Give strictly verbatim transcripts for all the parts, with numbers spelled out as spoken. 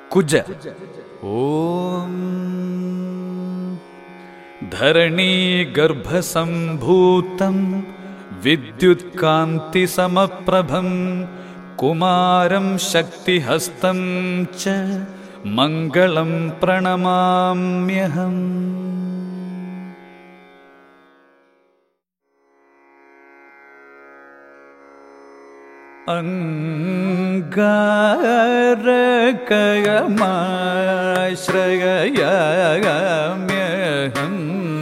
कुज। ओम धरणी गर्भसंभूतं विद्युत्कान्तिसमप्रभं कुमारं शक्तिहस्तं च मंगलं प्रणमाम्यहम्। अंगारकमाश्रयाम्यहम्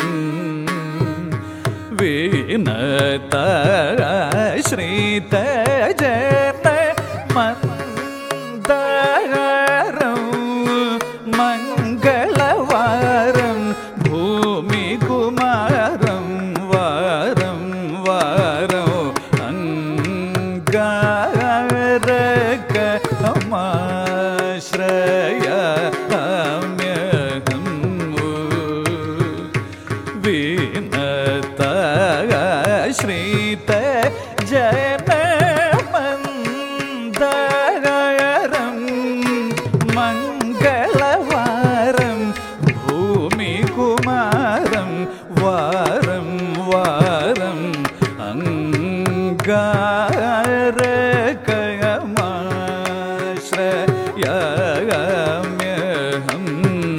विनताश्रितजनमन्दारं मंगलवारं भूमिकुमारं वारं वारं अंगारकमाश्रयाम्यहम् विनताश्रितजनमन्दारं मंगलवारं भूमिकुमारं वारं वारं अंगारकमाश्रयाम्यहम्।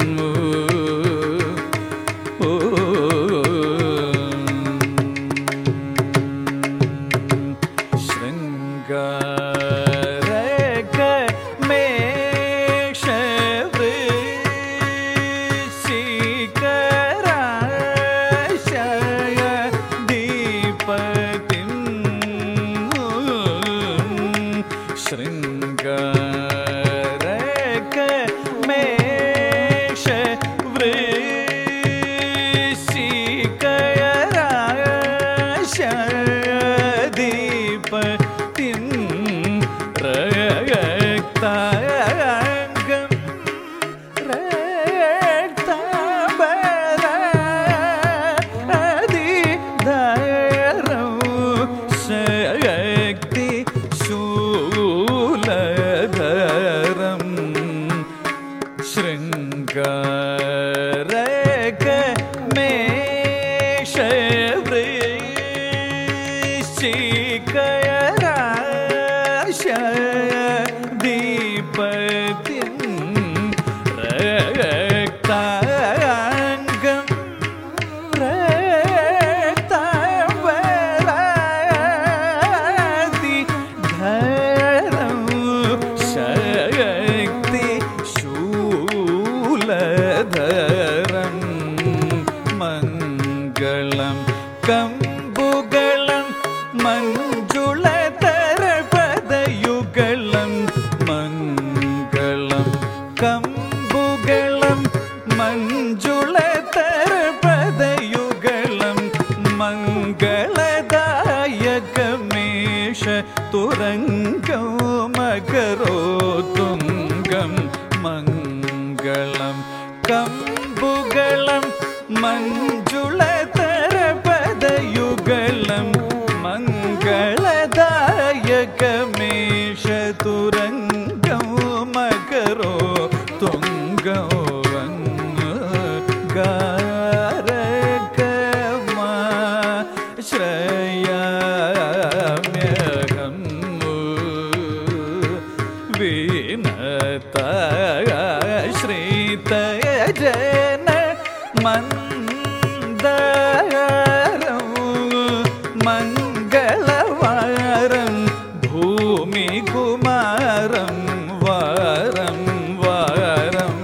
मंगलं कंबुगलं मंजुलतरपदयुगलं मंगलं कंबुगलं मंजुलतरपदयुगलं मंगलदायकमेष तुरंगं मकरोतुंगं मंगलं कंबुगलं मंजुलतरपदयुगलं मंगलदायकमेष तुरंगं मकरोतुंगं अंगारकमाश्रयाम्यहम् विनताश्रितजनमन्दारं मंगलवारं भूमिकुमारं वारं वारं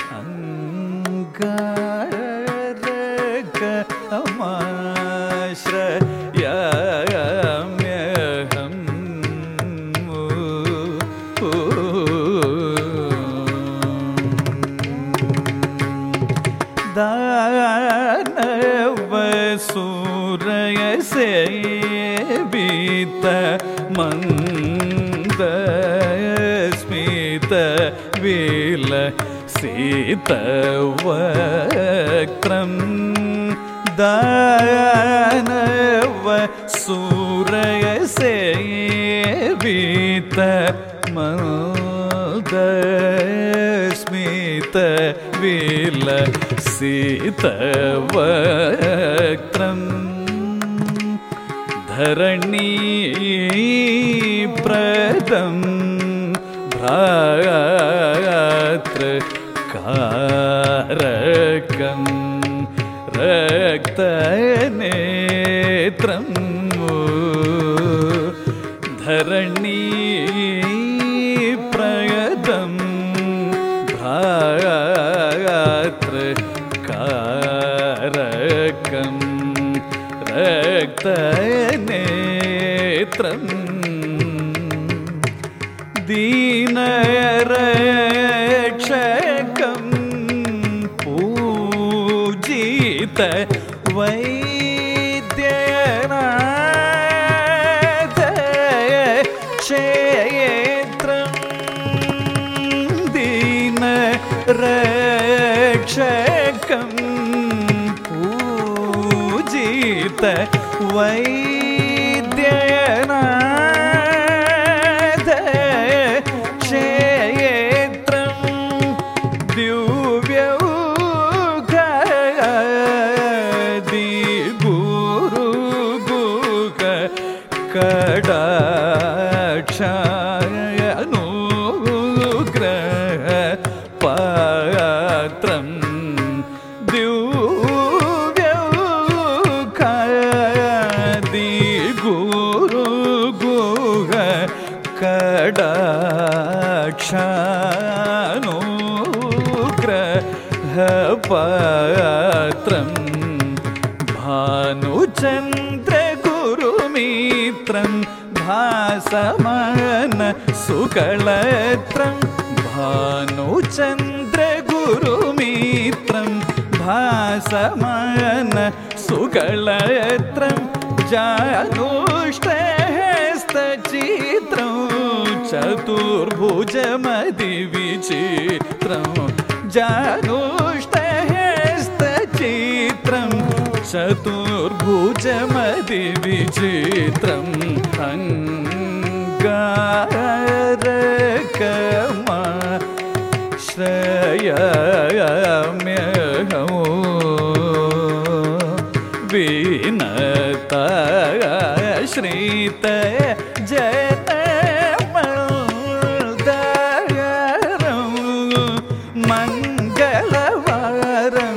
अंगारकमाश्रयाम्यहम् दानवसूरयसेवित मन्दस्मित विलसितवक्त्रं दानवसूरयसेवित मन्दस्मित विलसितवक्त्रम् धरणीप्रदं भ्रातृकारकं रक्तनेत्रं धरणीप्रदं भ्रातृकारकं रक्तनेत्रं दीनरक्षकं पूजित वैद्यनाथ क्षेत्रं दीनरक्षकं पूजित वैद्यनाथ क्षेत्रं दिव्यौघादिगुरुगुह कटाक्षानुग्रह पात्रं दिव्यौघादिगुरुगुह कटाक्षानुग्रह पात्रं भानुचन्द्रगुरुमित्रं भासमान सुकलत्रं भानुचन्द्रगुरुमित्रं भासमान सुकलत्रं जानुष्टहस्तचित्रं चतुर्भुजमतिविचित्रं जानुष्टहस्तचित्रं चतुर्भुजमतिविचित्रं अङ्गारकमाश्रयाम्यहं विनताश्रित जनमल्दयरं मङ्गलवारं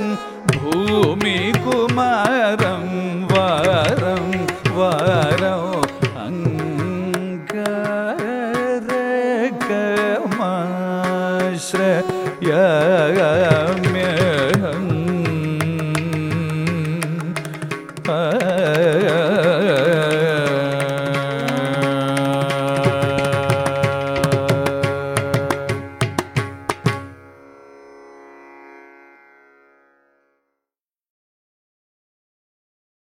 भूमिकुमारं वारं वारं अङ्गारकमाश्रयाम्यहम्